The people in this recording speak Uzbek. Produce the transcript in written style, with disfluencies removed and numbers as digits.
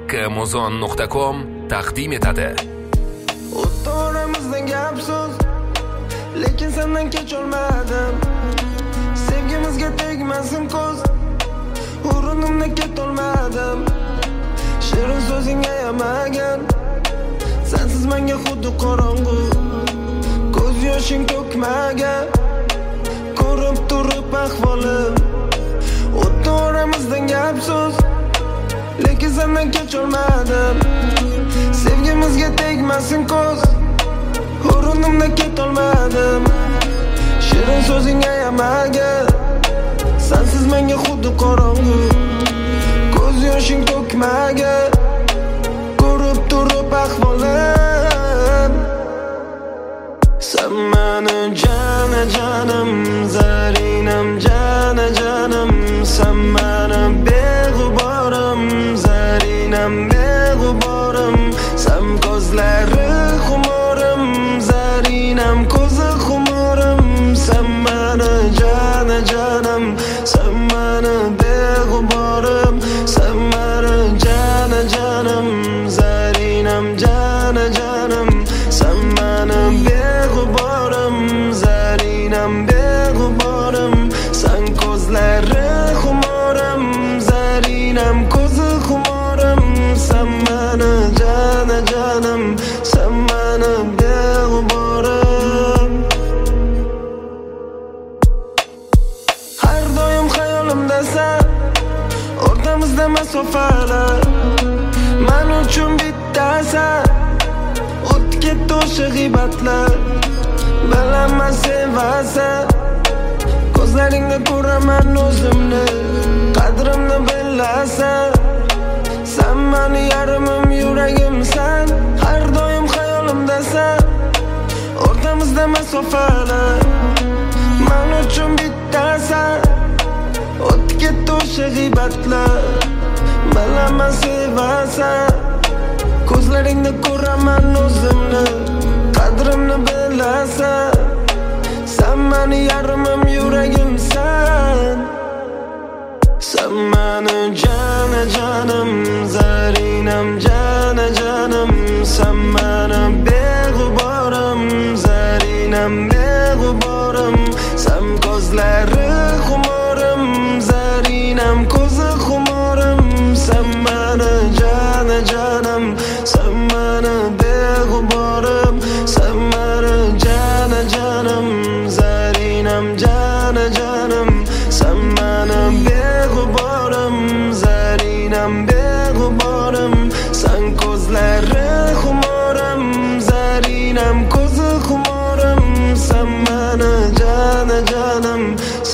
haqqimuzon.com taqdim etadi. O'rtamizda gap so'z, lekin sendan kecholmadim. Sevgimizga tegmasin ko'z, o'rnimda ketolmadim. Shirin so'zingga yamagan, sensiz menga xuddi qorong'u. Ko'z yoshing to'kmagan, ko'rib turib ahvolim. O'rtamizda gap so'z, lekin sendan kecholmadim. Sevgimizga tegmasin ko'z, o'rnimda ketolmadim. Shirin so'zingga yamagan, sensiz menga xuddi qorong'u. Ko'z yoshing to'kmagan, ko'rib turib ahvolim. Sen meni jonim, zarinam, jonim. Sen meni beg'uborim, zarinam, beg'uborim. Sen ko'zlari xumorim, zarinam, ko'zi xumorim. Sen meni jonim, sen meni beg'uborim. Sen meni jonim, zarinam, jonim. Sen meni beg'uborim, zarinam, beg'uborim. Sen ko'zlari xumorim, zarinam, ko'zi xumorim. Sen meni jonim, sen meni beg'uborim. Har doim xayolimdasan, o'rtamizda masofalar. Men uchun bittasan, o'tga to'shi g'iybatlar. Bilaman sevasan, ko'zlaringda ko'raman o'zimni. Qadrimni bilasan, sen meni yarimim, yuragimsan. Har doim xayolimdasan, o'rtamizda masofalar. Men uchun bittasan, o'tga to'shi g'iybatlar. Bilaman sevasan, ko'zlaringda ko'raman o'zimni. Qadrimni bilasan, sen meni yarimim, yuragimsan. Sen meni jonim, zarinam, jonim. Sen meni beg'uborim, zarinam, beg'uborim. Sen ko'zlari xumorim, zarinam, ko'zi xumorim. Sen meni jonim, sen meni beg'uborim. Sen meni jonim, zarinam, jonim. Sen meni beg'uborim, zarinam, beg'uborim. Sen ko'zlari xumorim, zarinam, ko'zi xumorim. Sen meni jonim,